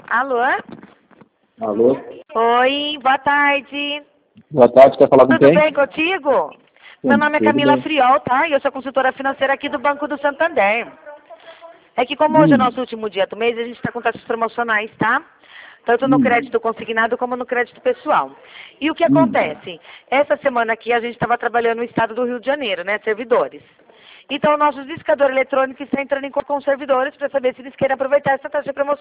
Alô? Alô? Oi, boa tarde. Boa tarde, quer falar com Tudo quem? bem contigo? Meu nome é Tudo Camila bem. Friol, tá? E eu sou consultora financeira aqui do Banco do Santander. É que como hoje é nosso último dia do mês, a gente está com taxas promocionais, tá? Tanto no crédito consignado como no crédito pessoal. E o que acontece? Essa semana aqui a gente estava trabalhando no estado do Rio de Janeiro, né? Servidores. Então o nosso discador eletrônico está entrando em contato com os servidores para saber se eles querem aproveitar essa taxa promocional.